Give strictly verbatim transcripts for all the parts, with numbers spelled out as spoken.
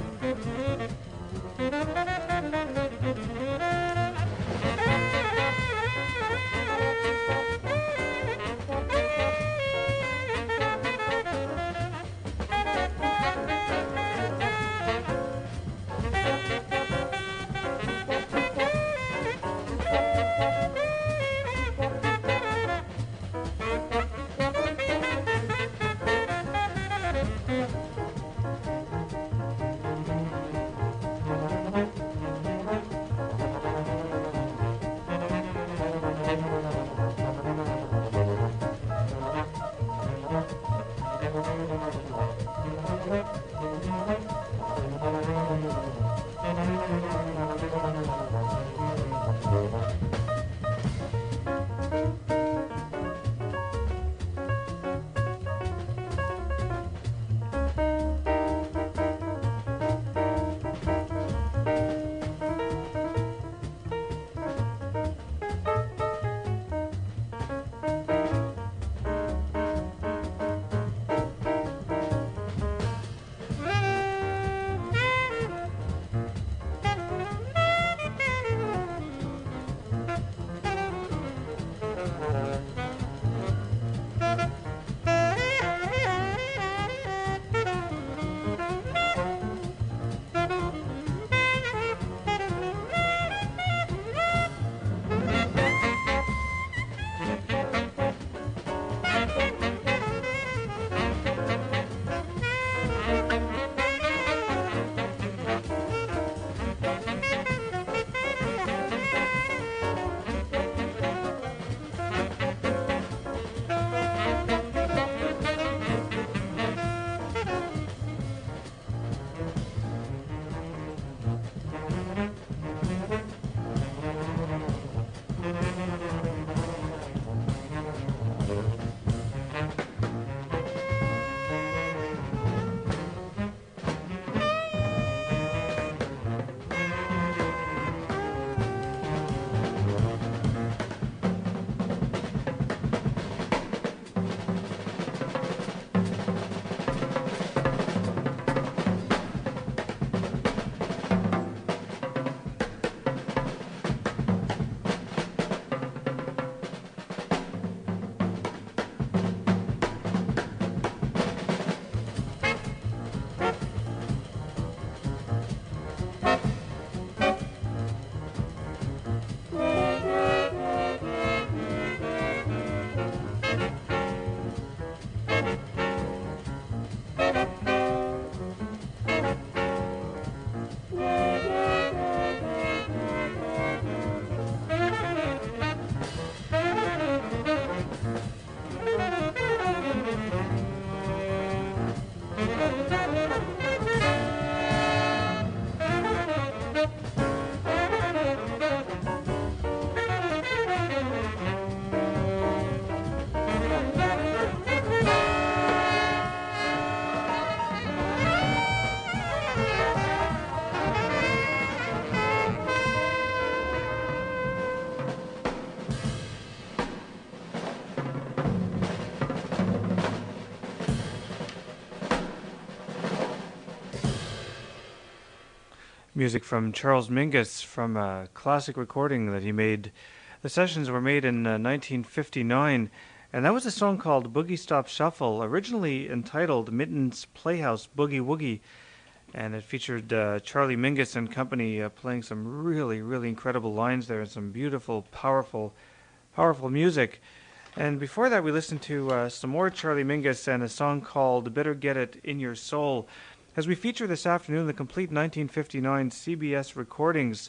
Music from Charles Mingus from a classic recording that he made. The sessions were made in uh, nineteen fifty-nine, and that was a song called Boogie Stop Shuffle, originally entitled Mitten's Playhouse Boogie Woogie, and it featured uh, Charlie Mingus and company uh, playing some really, really incredible lines there and some beautiful, powerful, powerful music. And before that, we listened to uh, some more Charlie Mingus and a song called Better Get It In Your Soul, as we feature this afternoon the complete nineteen fifty-nine C B S recordings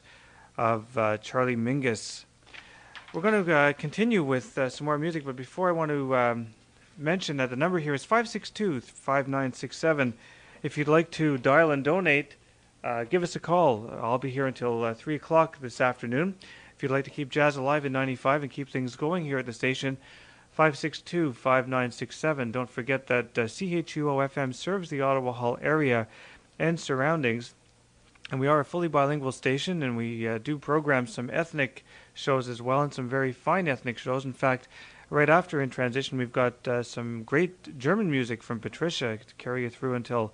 of uh, Charlie Mingus. We're going to uh, continue with uh, some more music, but before I want to um, mention that the number here is five six two, five nine six seven. If you'd like to dial and donate, uh, give us a call. I'll be here until uh, three o'clock this afternoon. If you'd like to keep jazz alive in ninety-five and keep things going here at the station, five six two, five nine six seven. Don't forget that uh, C H U O F M serves the Ottawa Hall area and surroundings. And we are a fully bilingual station, and we uh, do program some ethnic shows as well, and some very fine ethnic shows. In fact, right after In Transition, we've got uh, some great German music from Patricia to carry you through until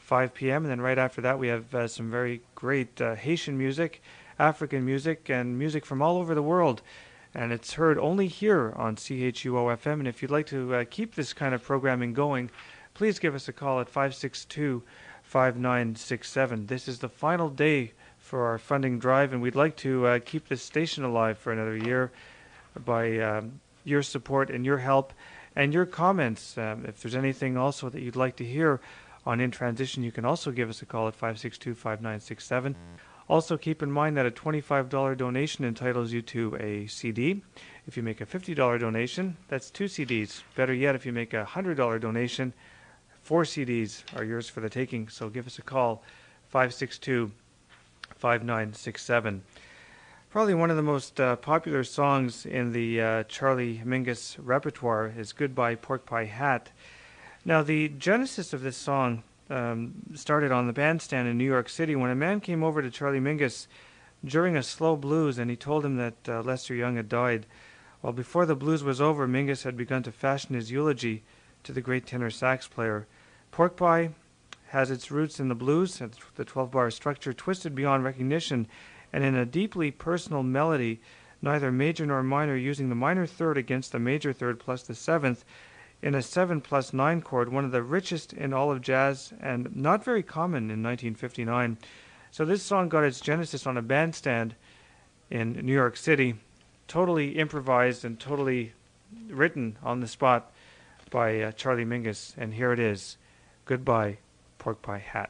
five p m. And then right after that, we have uh, some very great uh, Haitian music, African music, and music from all over the world. And it's heard only here on C H U O F M. And if you'd like to uh, keep this kind of programming going, please give us a call at five six two, five nine six seven. This is the final day for our funding drive, and we'd like to uh, keep this station alive for another year by um, your support and your help and your comments. Um, if there's anything also that you'd like to hear on In Transition, you can also give us a call at five six two, five nine six seven. Also, keep in mind that a twenty-five dollars donation entitles you to a C D. If you make a fifty dollars donation, that's two C Ds. Better yet, if you make a one hundred dollars donation, four C Ds are yours for the taking. So give us a call, five six two, five nine six seven. Probably one of the most uh, popular songs in the uh, Charlie Mingus repertoire is Goodbye Pork Pie Hat. Now, the genesis of this song um, started on the bandstand in New York City when a man came over to Charlie Mingus during a slow blues, and he told him that uh, Lester Young had died. Well, before the blues was over, Mingus had begun to fashion his eulogy to the great tenor sax player. Pork Pie has its roots in the blues, the twelve-bar structure twisted beyond recognition, and in a deeply personal melody, neither major nor minor, using the minor third against the major third plus the seventh, in a seven plus nine chord, one of the richest in all of jazz and not very common in nineteen fifty-nine. So this song got its genesis on a bandstand in New York City, totally improvised and totally written on the spot by uh, Charlie Mingus. And here it is, Goodbye Pork Pie Hat.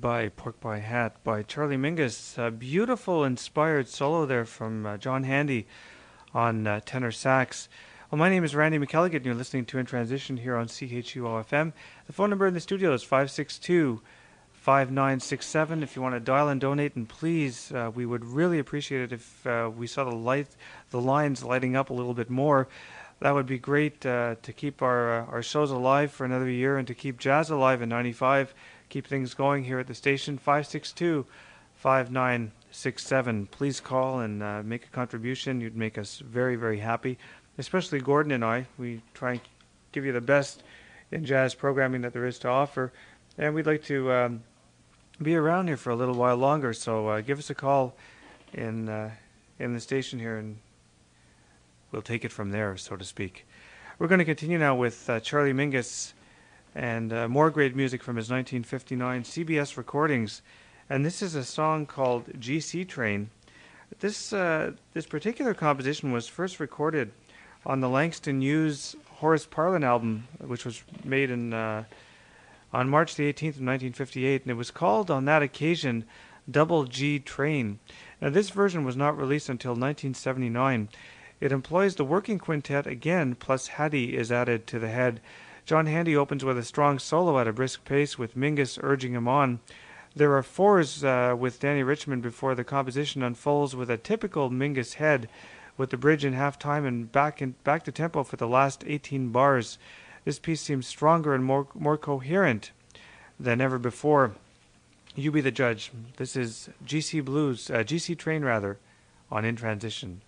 Goodbye Pork Pie Hat by Charlie Mingus. A beautiful inspired solo there from uh, John Handy on uh, tenor sax. Well, my name is Randy McElligott, and you're listening to In Transition here on C H U O F M. The phone number in the studio is five six two, five nine six seven. If you want to dial and donate, and please, uh, we would really appreciate it if uh, we saw the light, the lines lighting up a little bit more. That would be great uh, to keep our uh, our shows alive for another year and to keep jazz alive in ninety-five. Keep things going here at the station. five six two, five nine six seven. Please call and uh, make a contribution. You'd make us very, very happy, especially Gordon and I. We try and give you the best in jazz programming that there is to offer, and we'd like to um, be around here for a little while longer. So uh, give us a call in uh, in the station here, and we'll take it from there, so to speak. We're going to continue now with uh, Charlie Mingus and uh, more great music from his nineteen fifty-nine C B S recordings. And this is a song called G C Train. This uh, this particular composition was first recorded on the Langston Hughes Horace Parlan album, which was made in uh, on March the eighteenth of nineteen fifty-eight, and it was called on that occasion Double G Train. Now this version was not released until nineteen seventy-nine. It employs the working quintet again, plus Hattie is added to the head. John Handy opens with a strong solo at a brisk pace, with Mingus urging him on. There are fours uh, with Danny Richmond before the composition unfolds with a typical Mingus head, with the bridge in half time and back in, back to tempo for the last eighteen bars. This piece seems stronger and more more coherent than ever before. You be the judge. This is G C Blues, uh, G C Train rather, on In Transition.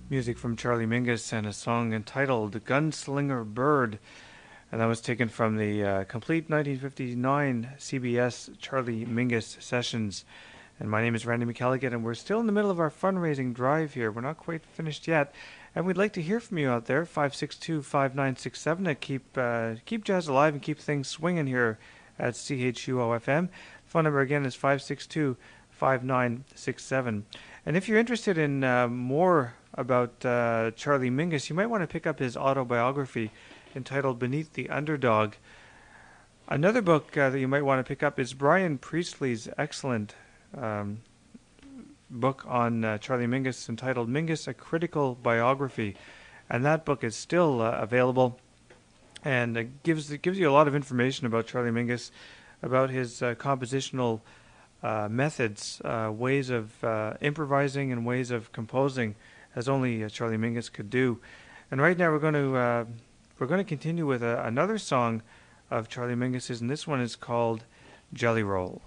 music from Charlie Mingus and a song entitled Gunslinger Bird. And that was taken from the uh, complete nineteen fifty-nine C B S Charlie Mingus sessions. And my name is Randy McElligott, and we're still in the middle of our fundraising drive here. We're not quite finished yet. And we'd like to hear from you out there, five six two, five nine six seven, to keep, uh, keep jazz alive and keep things swinging here at C H U O F M. Phone number again is five six two, five nine six seven. And if you're interested in uh, more about uh, Charlie Mingus, you might want to pick up his autobiography entitled Beneath the Underdog. Another book uh, that you might want to pick up is Brian Priestley's excellent um, book on uh, Charlie Mingus entitled Mingus, A Critical Biography. And that book is still uh, available, and it gives, it gives you a lot of information about Charlie Mingus, about his uh, compositional uh, methods, uh, ways of uh, improvising and ways of composing, as only uh, Charlie Mingus could do. And right now we're going to uh, we're going to continue with a, another song of Charlie Mingus's, and this one is called Jelly Roll.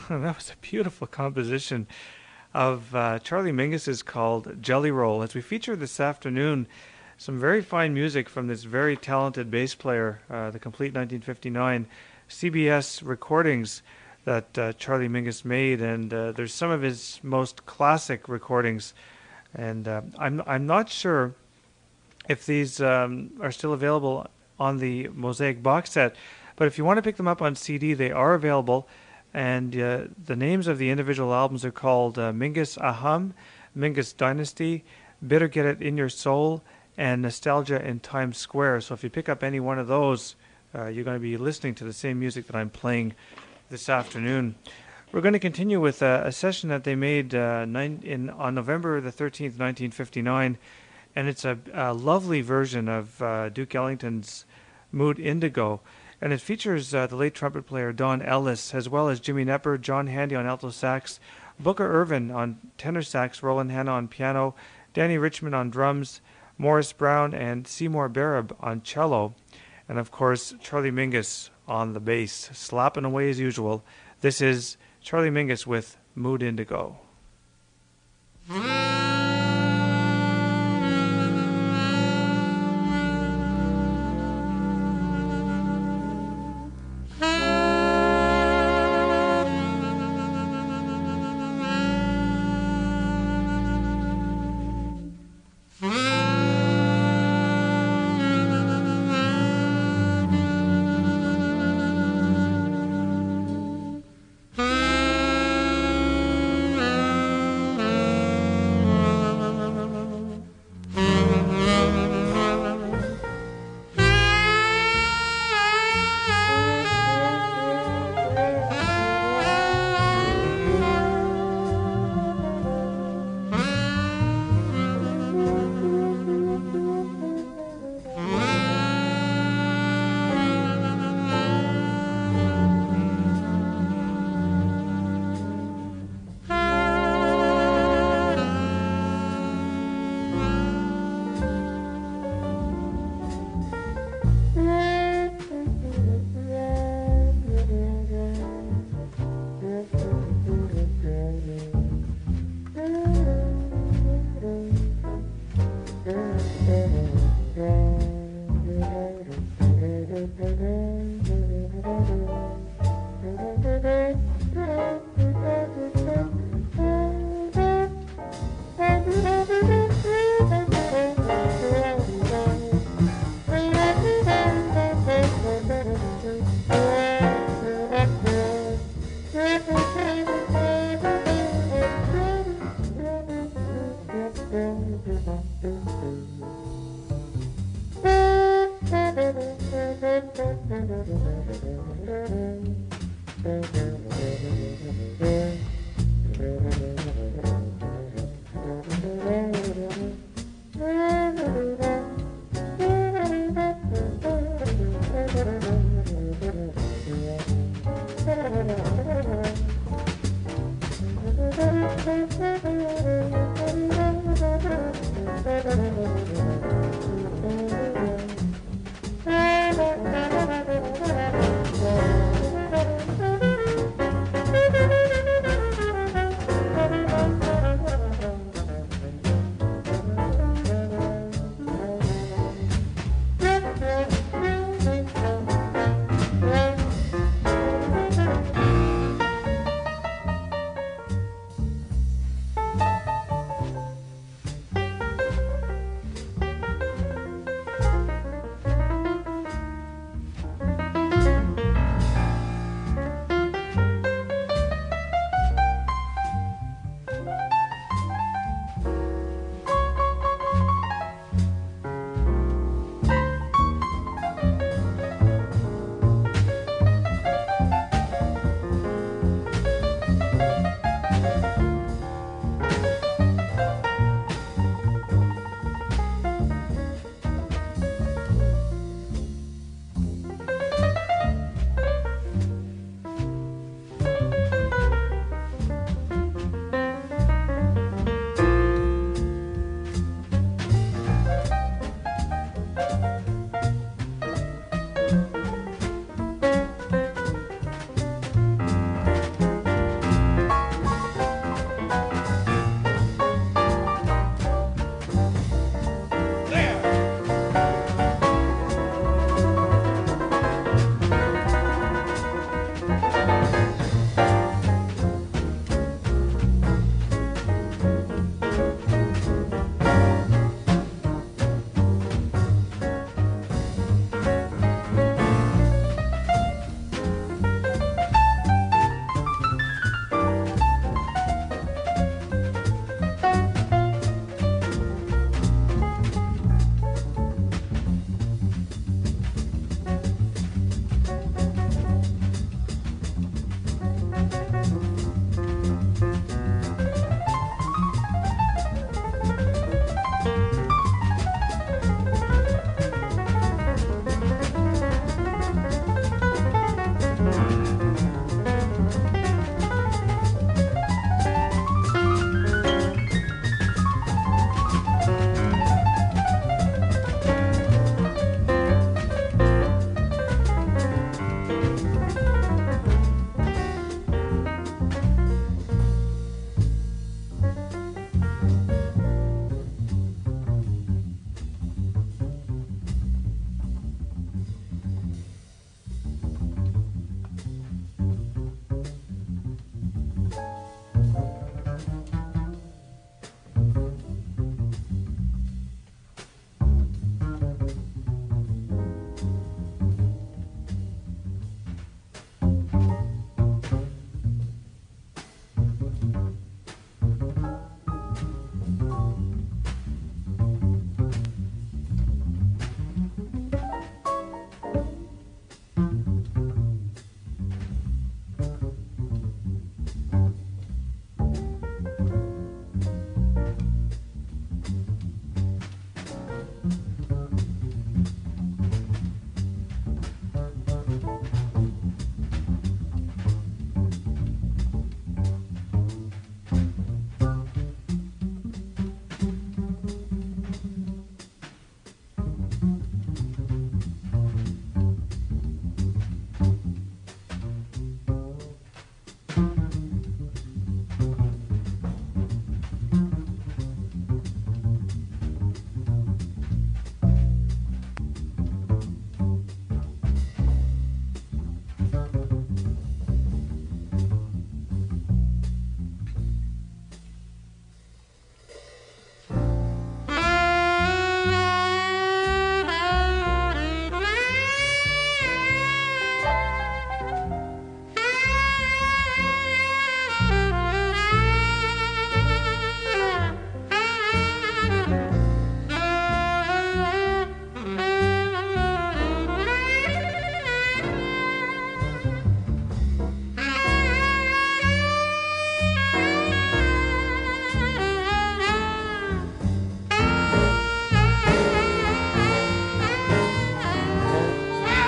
That was a beautiful composition of uh, Charlie Mingus's called Jelly Roll. As we feature this afternoon, some very fine music from this very talented bass player, uh, the complete nineteen fifty-nine C B S recordings that uh, Charlie Mingus made, and uh, there's some of his most classic recordings. And uh, I'm I'm not sure if these um, are still available on the Mosaic box set, but if you want to pick them up on C D, they are available. And uh, the names of the individual albums are called uh, Mingus Aham, Mingus Dynasty, Better Get It In Your Soul, and Nostalgia in Times Square. So if you pick up any one of those, uh, you're going to be listening to the same music that I'm playing this afternoon. We're going to continue with a, a session that they made uh, nine, in on November the thirteenth, nineteen fifty-nine, and it's a, a lovely version of uh, Duke Ellington's Mood Indigo, and it features uh, the late trumpet player Don Ellis, as well as Jimmy Knepper, John Handy on alto sax, Booker Ervin on tenor sax, Roland Hanna on piano, Danny Richmond on drums, Morris Brown and Seymour Barab on cello, and of course Charlie Mingus on the bass, slapping away as usual. This is Charlie Mingus with Mood Indigo.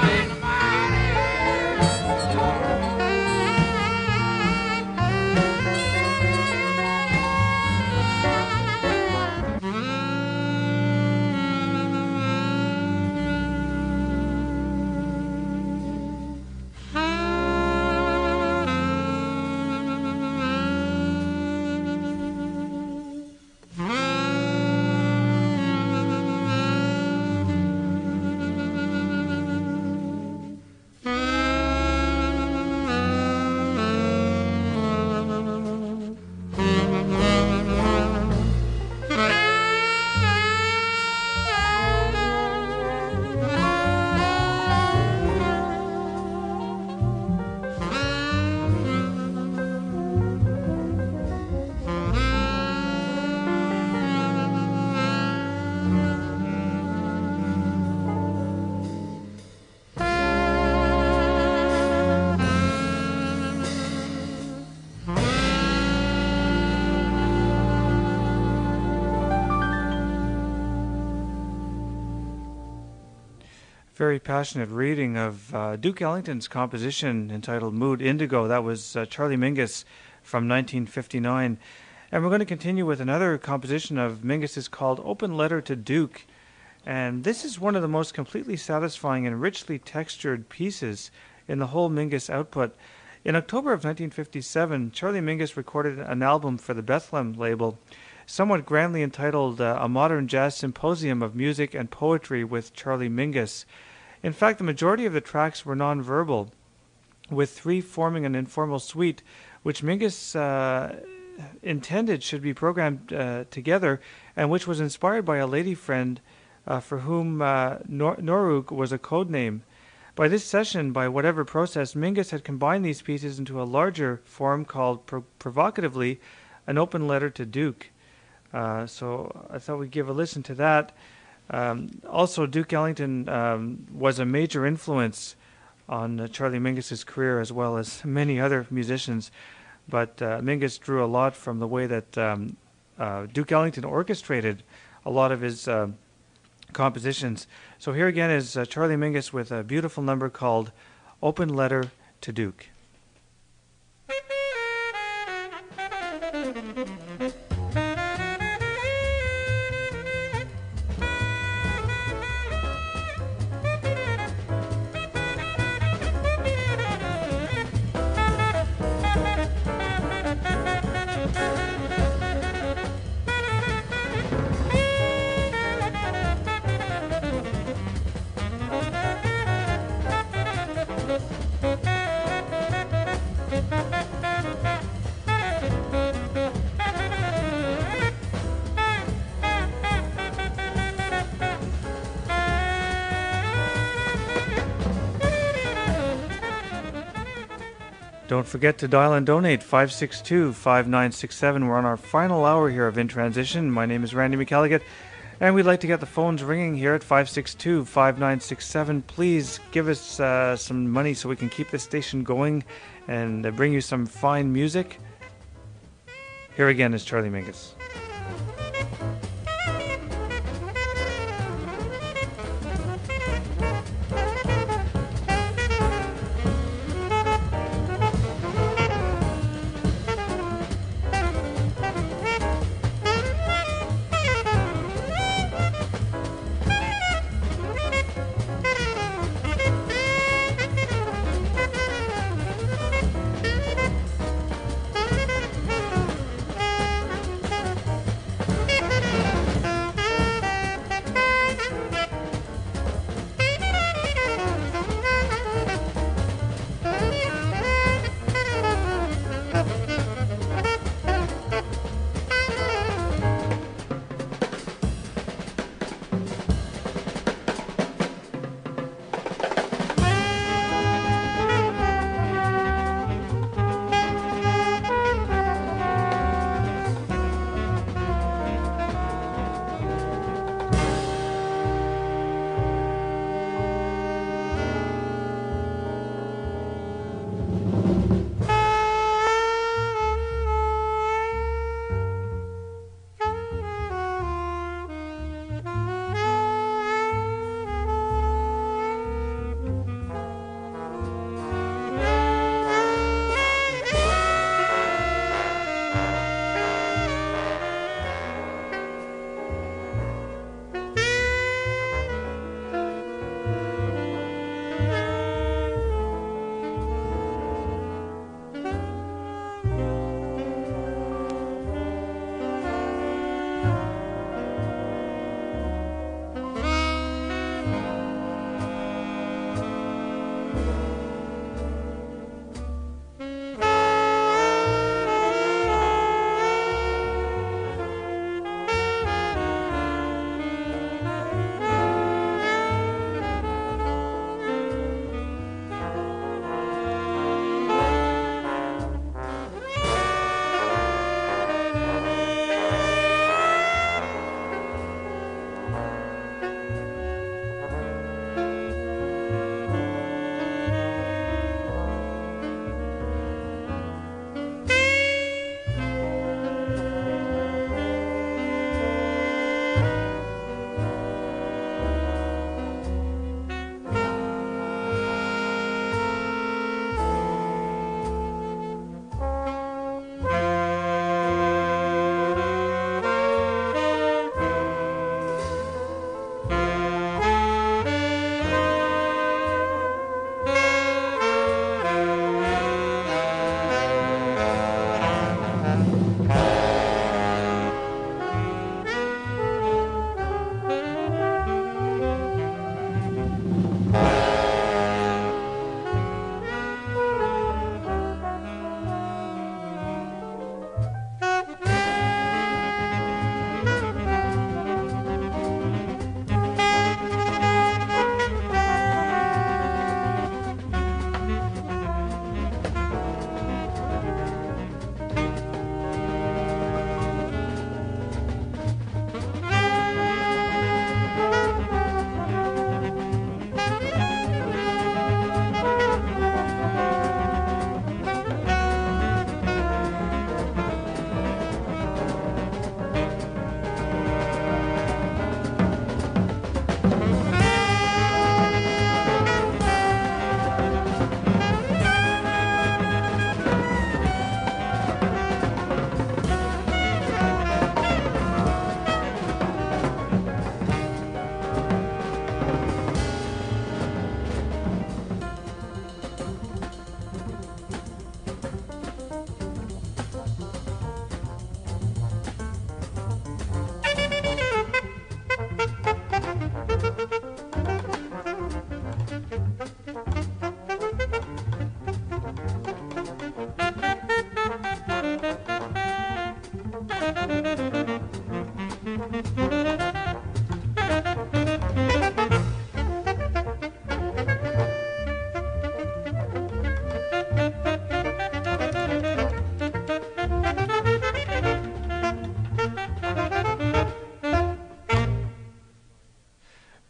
Very passionate reading of uh, Duke Ellington's composition entitled Mood Indigo. That was uh, Charlie Mingus from nineteen fifty-nine. And we're going to continue with another composition of Mingus's called Open Letter to Duke. And this is one of the most completely satisfying and richly textured pieces in the whole Mingus output. In October of nineteen fifty-seven, Charlie Mingus recorded an album for the Bethlehem label, somewhat grandly entitled uh, A Modern Jazz Symposium of Music and Poetry with Charlie Mingus. In fact, the majority of the tracks were non-verbal, with three forming an informal suite, which Mingus uh, intended should be programmed uh, together, and which was inspired by a lady friend uh, for whom uh, Nor- Noruk was a code name. By this session, by whatever process, Mingus had combined these pieces into a larger form called, pro- provocatively, An Open Letter to Duke. Uh, so I thought we'd give a listen to that. Um, also, Duke Ellington um, was a major influence on uh, Charlie Mingus's career, as well as many other musicians. But uh, Mingus drew a lot from the way that um, uh, Duke Ellington orchestrated a lot of his uh, compositions. So here again is uh, Charlie Mingus with a beautiful number called Open Letter to Duke. Don't forget to dial and donate five six two, five nine six seven. We're on our final hour here of In Transition. My name is Randy McElligott, and we'd like to get the phones ringing here at five six two, five nine six seven. Please give us uh, some money so we can keep this station going and uh, bring you some fine music. Here again is Charlie Mingus.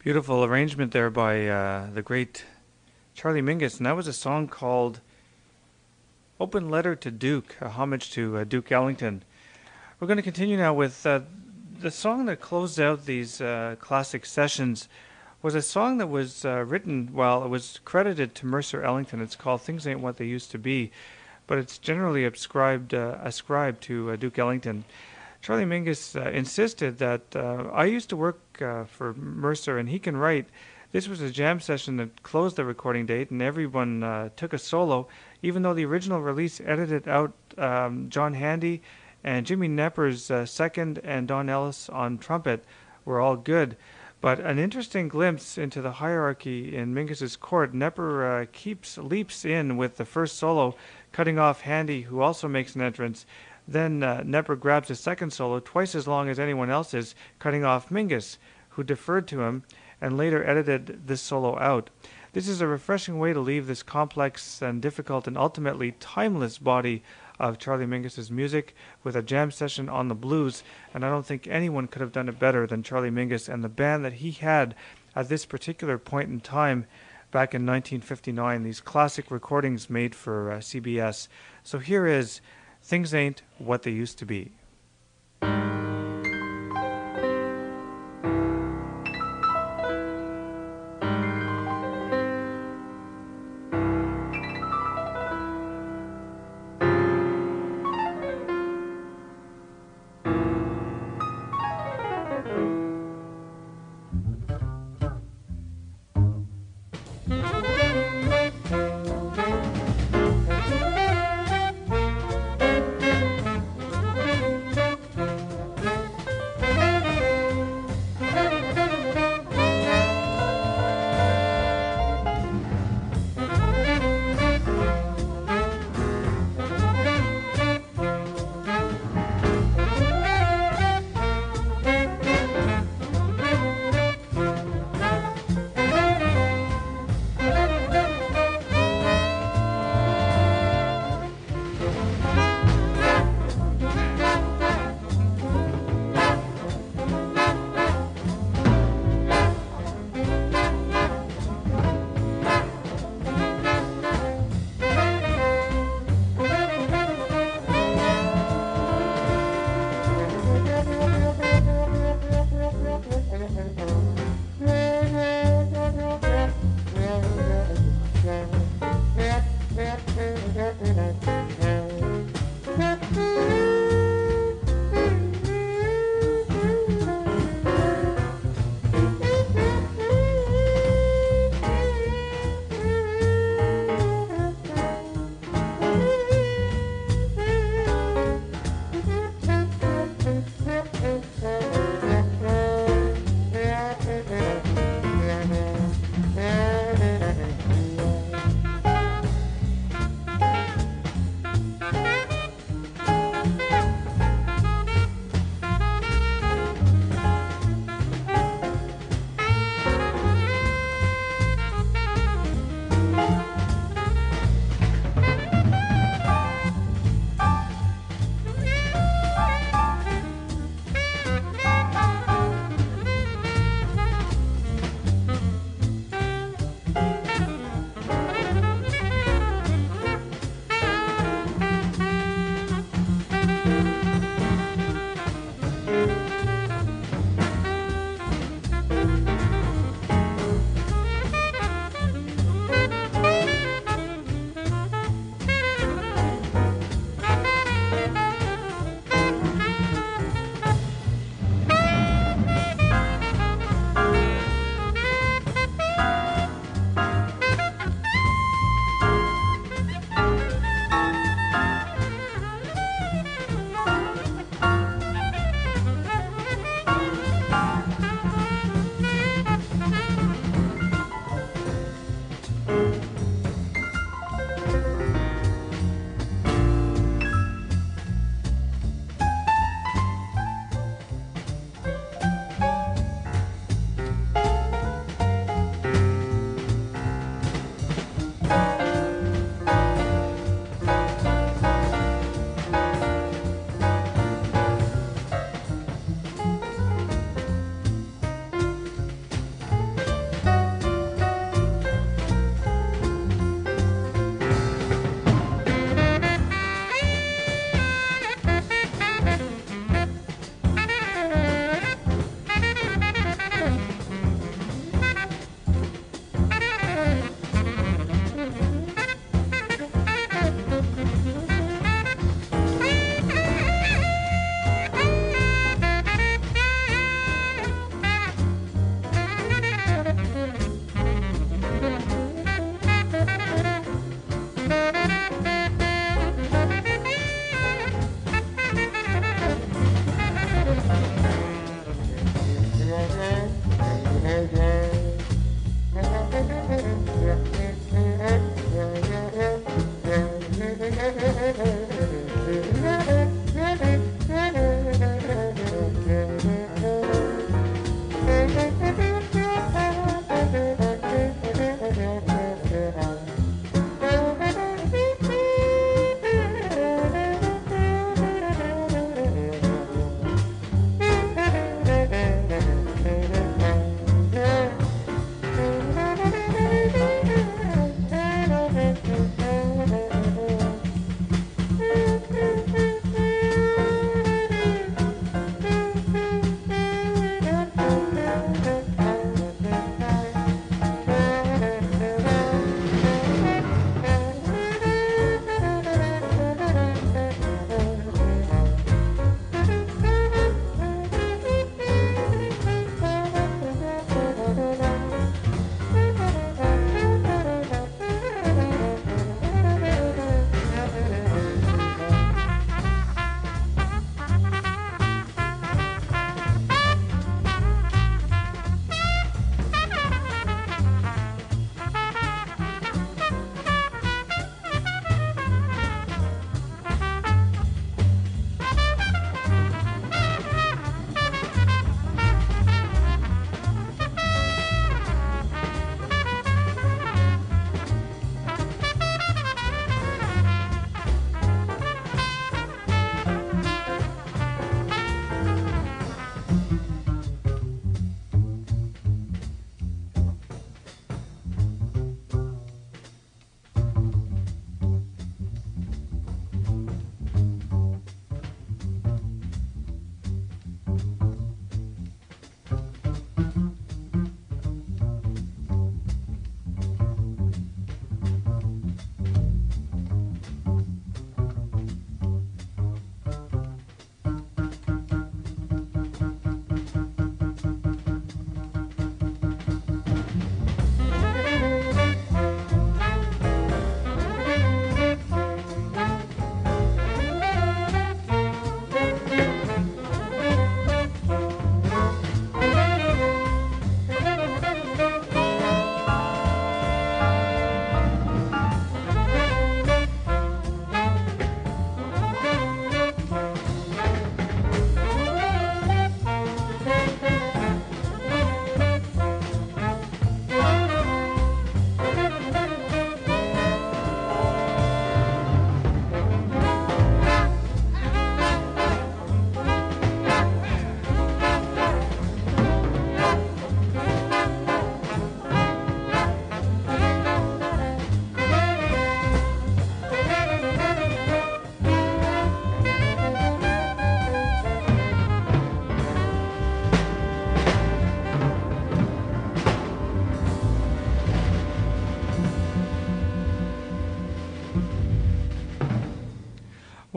Beautiful arrangement there by uh, the great Charlie Mingus, and that was a song called Open Letter to Duke, a homage to uh, Duke Ellington. We're going to continue now with uh, the song that closed out these uh, classic sessions. Was a song that was uh, written, well, it was credited to Mercer Ellington. It's called Things Ain't What They Used to Be, but it's generally ascribed, uh, ascribed to uh, Duke Ellington. Charlie Mingus uh, insisted that uh, I used to work uh, for Mercer and he can write. This was a jam session that closed the recording date and everyone uh, took a solo, even though the original release edited out um, John Handy and Jimmy Knepper's uh, second and Don Ellis on trumpet were all good. But an interesting glimpse into the hierarchy in Mingus's court, Knepper uh, keeps leaps in with the first solo, cutting off Handy, who also makes an entrance. Then uh, Knepper grabs a second solo, twice as long as anyone else's, cutting off Mingus, who deferred to him and later edited this solo out. This is a refreshing way to leave this complex and difficult and ultimately timeless body of Charlie Mingus's music with a jam session on the blues, and I don't think anyone could have done it better than Charlie Mingus and the band that he had at this particular point in time back in nineteen fifty-nine, these classic recordings made for uh, C B S. So here is Things Ain't What They Used to Be.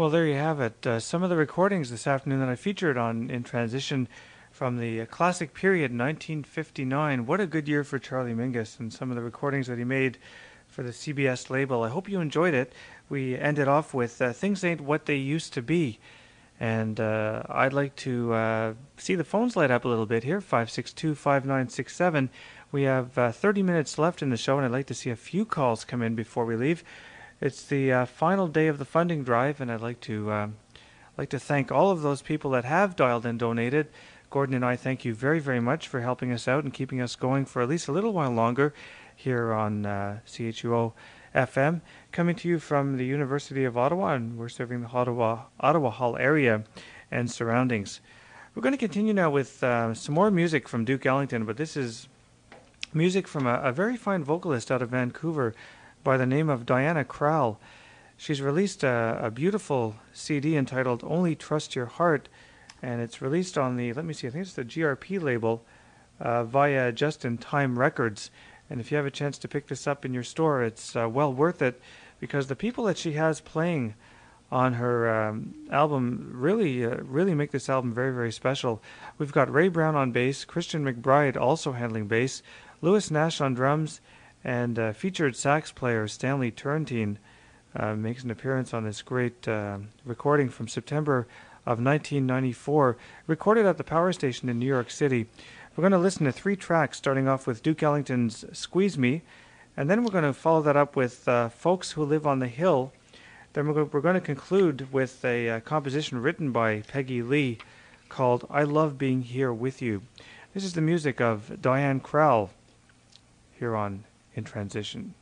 Well, there you have it. Uh, some of the recordings this afternoon that I featured on In Transition from the uh, classic period, nineteen fifty-nine. What a good year for Charlie Mingus, and some of the recordings that he made for the C B S label. I hope you enjoyed it. We ended off with uh, Things Ain't What They Used to Be. And uh, I'd like to uh, see the phones light up a little bit here, five six two, five nine six seven. We have uh, thirty minutes left in the show, and I'd like to see a few calls come in before we leave. It's the uh, final day of the funding drive, and I'd like to um, like to thank all of those people that have dialed and donated. Gordon and I thank you very, very much for helping us out and keeping us going for at least a little while longer here on uh, C H U O F M, coming to you from the University of Ottawa, and we're serving the Ottawa, Ottawa Hall area and surroundings. We're going to continue now with uh, some more music from Duke Ellington, but this is music from a, a very fine vocalist out of Vancouver by the name of Diana Krall. She's released a, a beautiful C D entitled Only Trust Your Heart, and it's released on the, let me see, I think it's the G R P label uh, via Just in Time Records. And if you have a chance to pick this up in your store, it's uh, well worth it, because the people that she has playing on her um, album really, uh, really make this album very, very special. We've got Ray Brown on bass, Christian McBride also handling bass, Lewis Nash on drums, and uh, featured sax player Stanley Turrentine uh, makes an appearance on this great uh, recording from September of nineteen ninety-four, recorded at the Power Station in New York City. We're going to listen to three tracks, starting off with Duke Ellington's Squeeze Me, and then we're going to follow that up with uh, Folks Who Live on the Hill. Then we're going to conclude with a uh, composition written by Peggy Lee called I Love Being Here With You. This is the music of Diana Krall here on In Transition.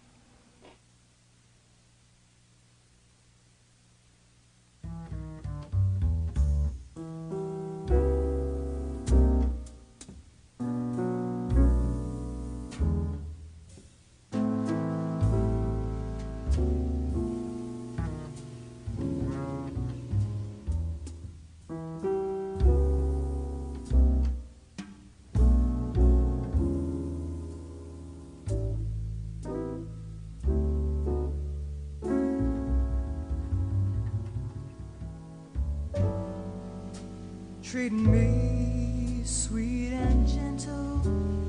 Treating me sweet and gentle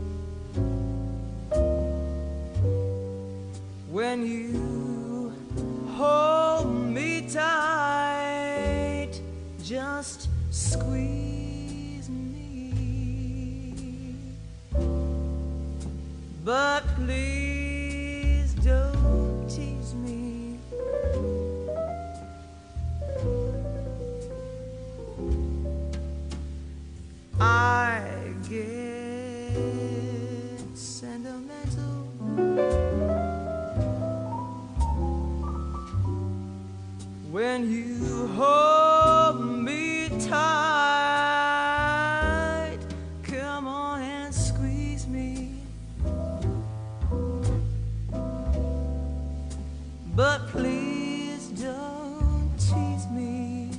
when you hold me tight, just squeeze me, but please don't tease me. I get sentimental when you hold me tight. Come on and squeeze me, but please don't tease me.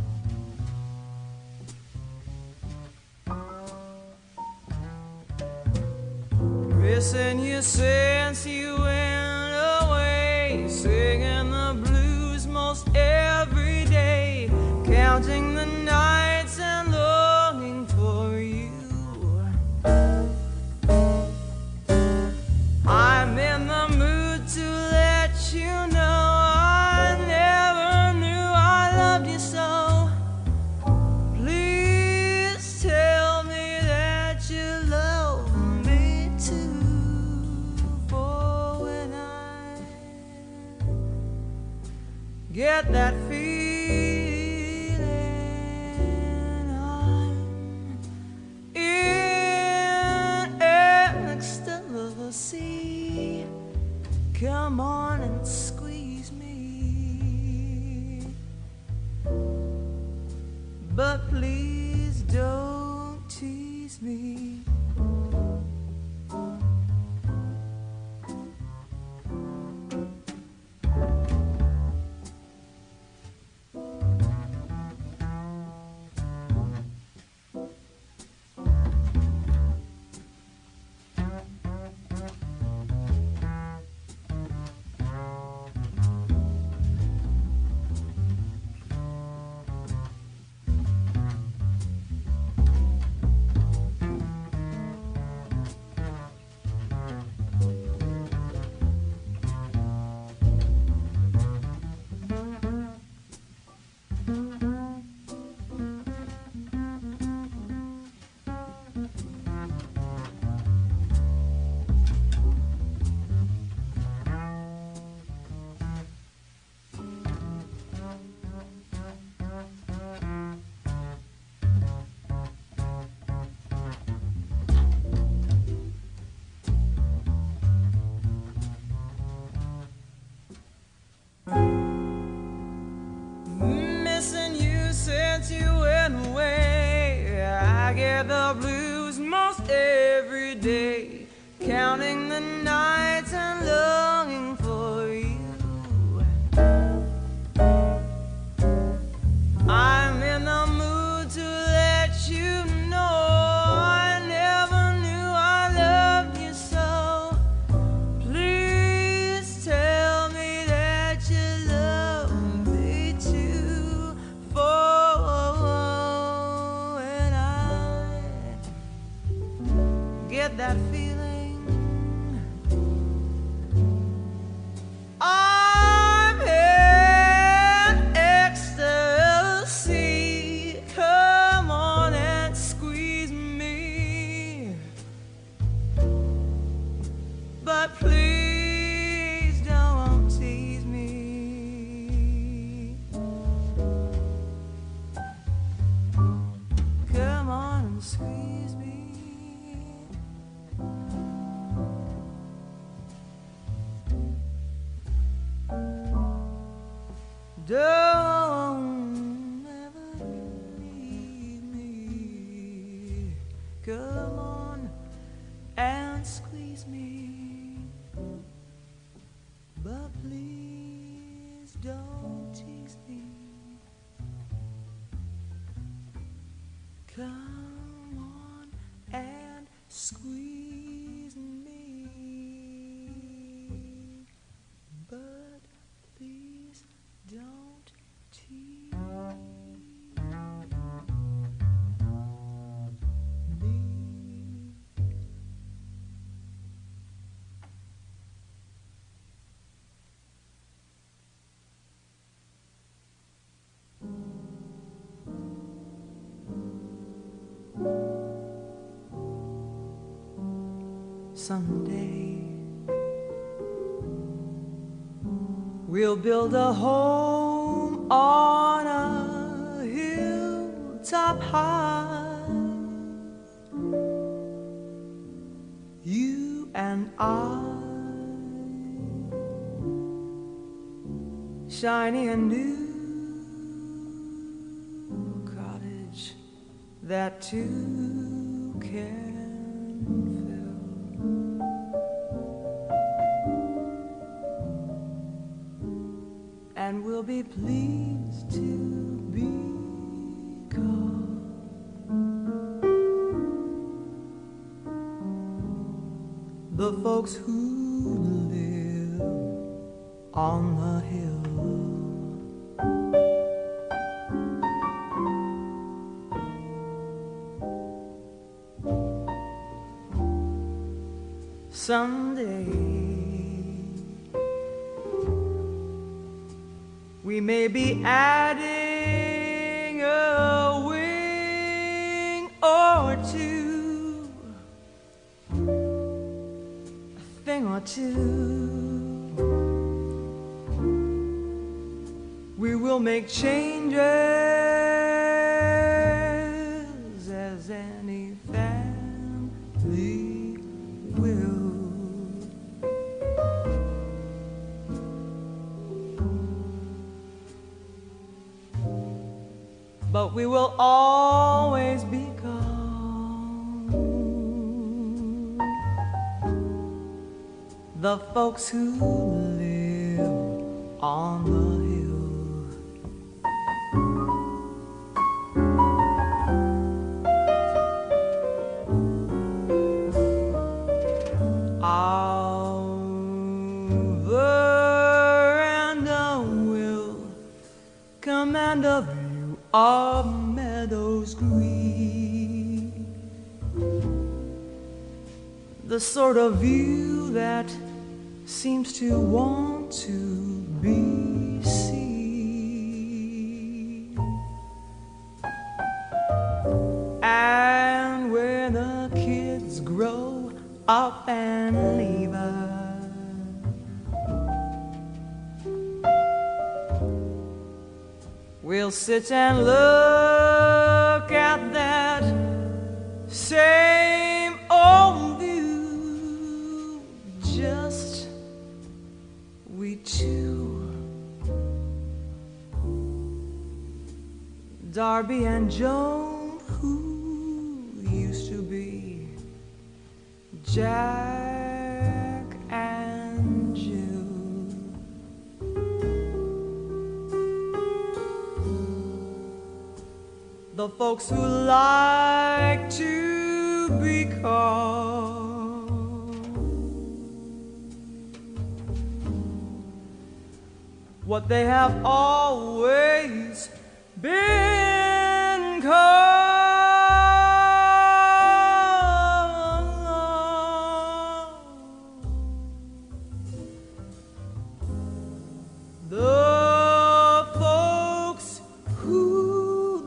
Missing you since you went away, singing the blues most every day, counting the nights and longing for you. I'm in the mood to let you know I never knew I loved you so. Please tell me that you love me too. Get that feeling I'm in ecstasy. Come on and squeeze me, but please don't tease me. Don't ever leave me. Come on and squeeze me, but please don't tease me. Come on and squeeze me, but please don't tease me. Someday we'll build a home on a hilltop high. You and I, shiny and new cottage that two can and we'll be pleased to be called the folks who live on the hill. Someday we may be adding a wing or two, a thing or two. We will make changes as any family will. But we will always be called the folks who live on the hill. Our veranda will command a view of meadows green, the sort of view that seems to want to be seen. And when the kids grow up and leave us, we'll sit and look at that same old view, just we two, Darby and Joan, who used to be Jack and Jill. The folks who like to be called what they have always been called. The folks who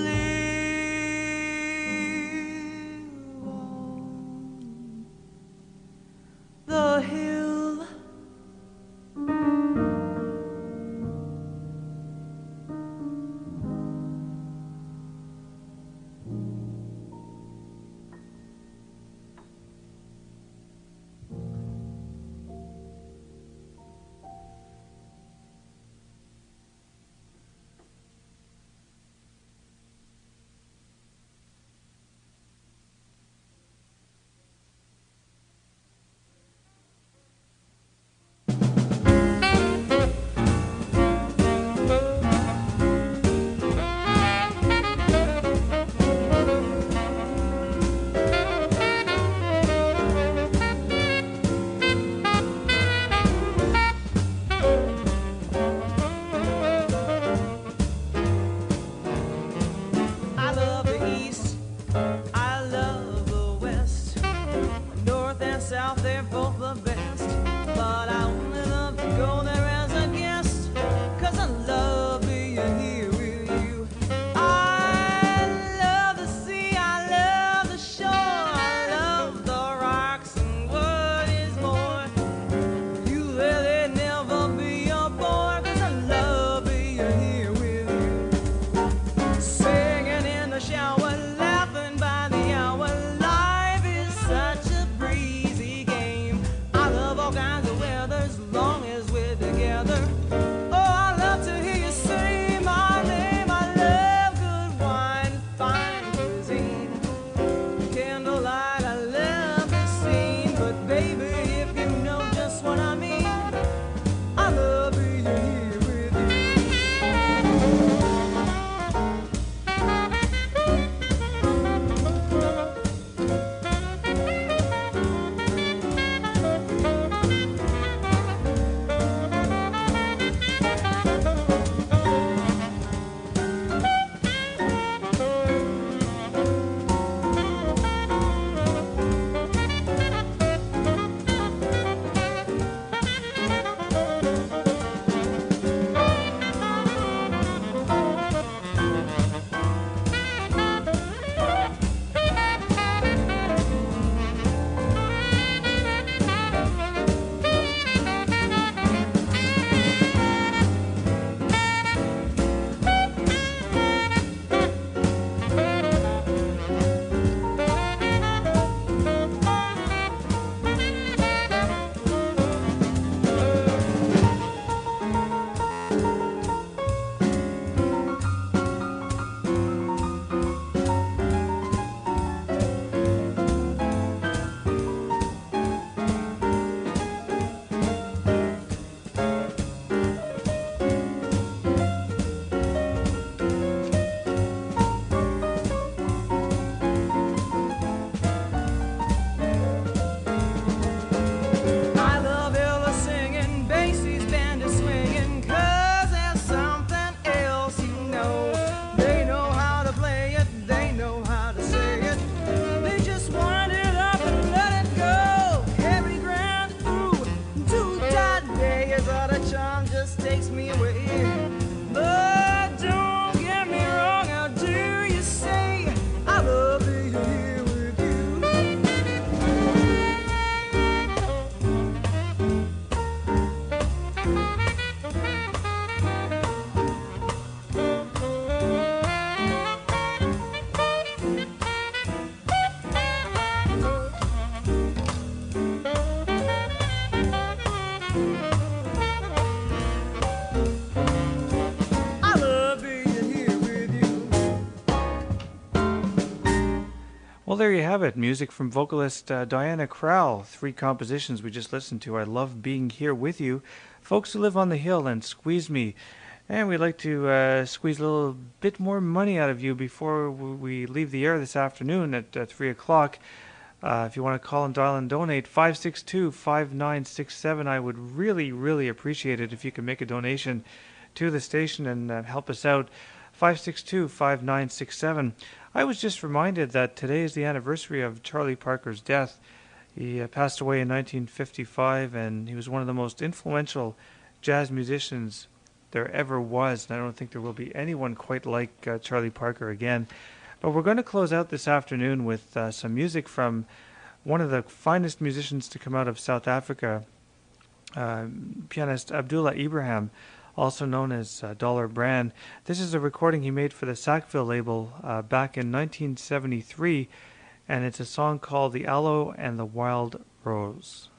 live on the hill. got a charm, just takes me away. But don't get me wrong, how do you say I love being here with you? I love being here with you. Well, there you have it. Music from vocalist uh, Diana Krall. Three compositions we just listened to. I love being here with you. Folks Who Live on the Hill and Squeeze Me. And we'd like to uh, squeeze a little bit more money out of you before we leave the air this afternoon at uh, three o'clock. Uh, if you want to call and dial and donate, five six two, five nine six seven. I would really, really appreciate it if you could make a donation to the station and uh, help us out. five six two, five nine six seven. I was just reminded that today is the anniversary of Charlie Parker's death. He uh, passed away in nineteen fifty-five, and he was one of the most influential jazz musicians there ever was, and I don't think there will be anyone quite like uh, Charlie Parker again. But we're going to close out this afternoon with uh, some music from one of the finest musicians to come out of South Africa, uh, pianist Abdullah Ibrahim, also known as uh, Dollar Brand. This is a recording he made for the Sackville label uh, back in nineteen seventy-three, and it's a song called The Aloe and the Wild Rose.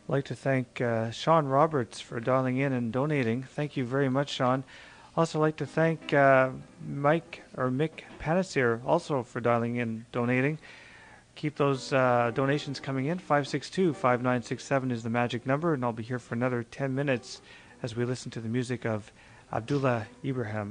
I'd like to thank uh, Sean Roberts for dialing in and donating. Thank you very much, Sean. Also like to thank uh, Mike or Mick Panettiere also for dialing in, donating. Keep those uh, donations coming in. five six two, five nine six seven is the magic number, and I'll be here for another ten minutes as we listen to the music of Abdullah Ibrahim.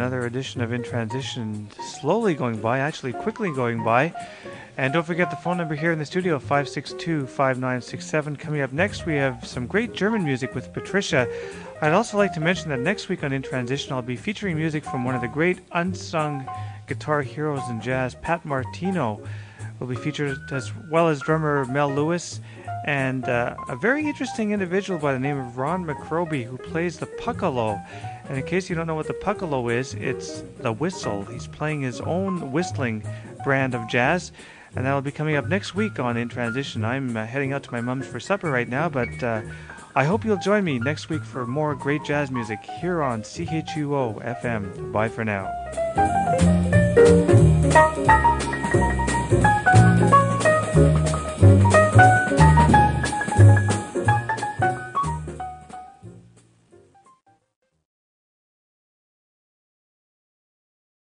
another edition of In Transition slowly going by, actually quickly going by. And don't forget the phone number here in the studio, five six two, five nine six seven. Coming up next, we have some great German music with Patricia. I'd also like to mention that next week on In Transition, I'll be featuring music from one of the great unsung guitar heroes in jazz, Pat Martino. Will be featured as well as drummer Mel Lewis and uh, a very interesting individual by the name of Ron McRoby, who plays the puccolo. And in case you don't know what the puccolo is, it's the whistle. He's playing his own whistling brand of jazz, and that'll be coming up next week on In Transition. I'm uh, heading out to my mom's for supper right now, but uh, I hope you'll join me next week for more great jazz music here on C H U O F M. Bye for now.